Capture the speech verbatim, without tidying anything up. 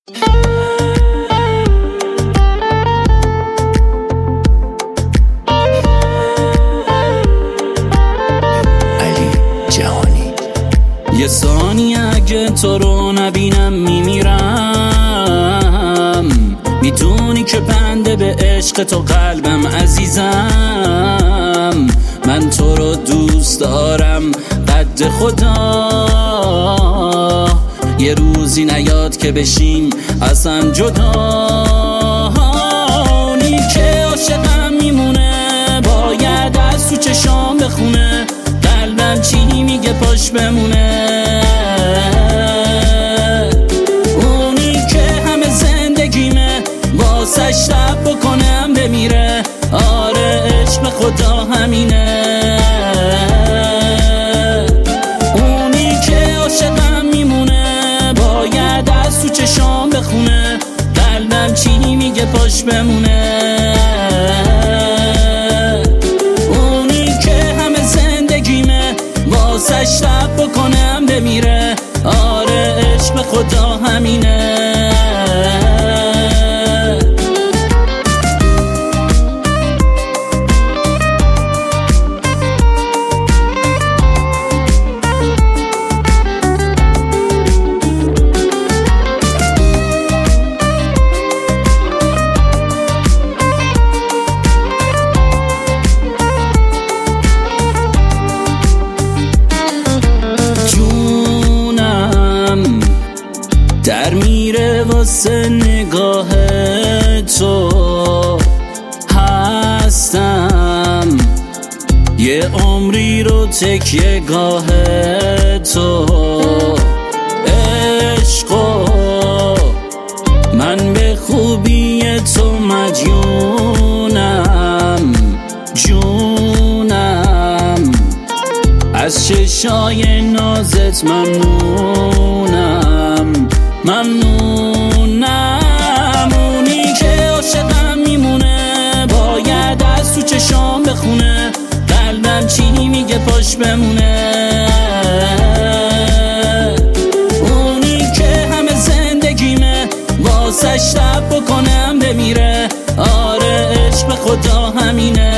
یه ثانیه اگه تو رو نبینم میمیرم، میدونی که بنده به عشق تو قلبم عزیزم. من تو رو دوست دارم قد خدا، یه روزی نیاد که بشیم اصلا جدا. اونی که عاشقم میمونه باید از تو چشام بخونه، قلبم چی میگه پاش بمونه. اونی که همه زندگیمه واسش رب بکنم بمیره، آره عشق خدا همینه. اونی که عاشقم میمونه باید از تو چشام بخونه، قلبم چی میگه پاش بمونه. واسش رب بکنم بمیره، آره عشق خدا همینه. در میره واسه نگاه تو هستم، یه عمری رو تکیه گاه تو. عشقو من به خوبی تو مجنونم، جونم از چشای نازت ممنونم، ممنونم. اونی که عاشقم میمونه باید از تو چشام بخونه، قلبم چی میگه پاش بمونه. اونی که همه زندگیمه واسش رب بکنم بمیره، آره عشق خدا همینه.